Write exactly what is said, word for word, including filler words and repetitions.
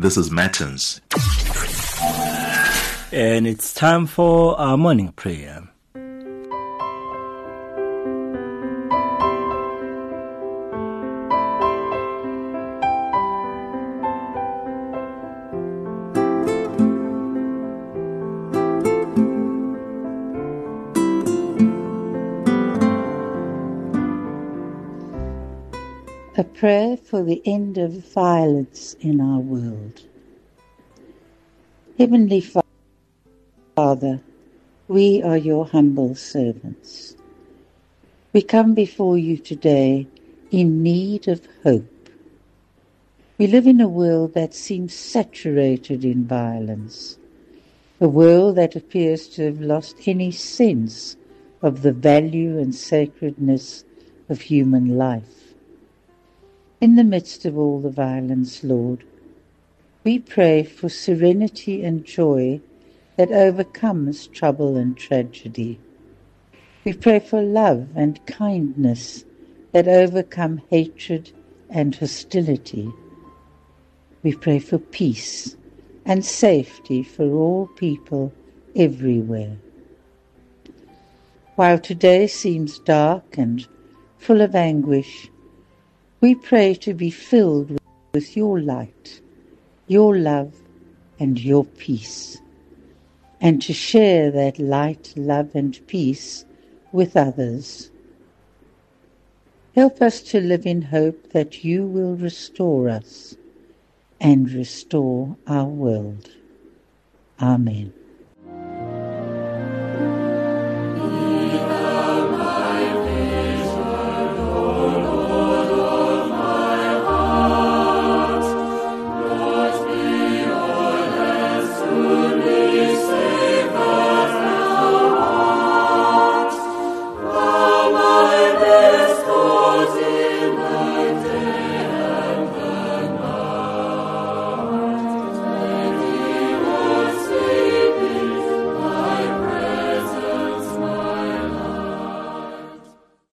This is Matins. And it's time for our morning prayer. A prayer for the end of violence in our world. Heavenly Father, we are your humble servants. We come before you today in need of hope. We live in a world that seems saturated in violence, a world that appears to have lost any sense of the value and sacredness of human life. In the midst of all the violence, Lord, we pray for serenity and joy that overcomes trouble and tragedy. We pray for love and kindness that overcome hatred and hostility. We pray for peace and safety for all people everywhere. While today seems dark and full of anguish, we pray to be filled with your light, your love, and your peace, and to share that light, love, and peace with others. Help us to live in hope that you will restore us and restore our world. Amen.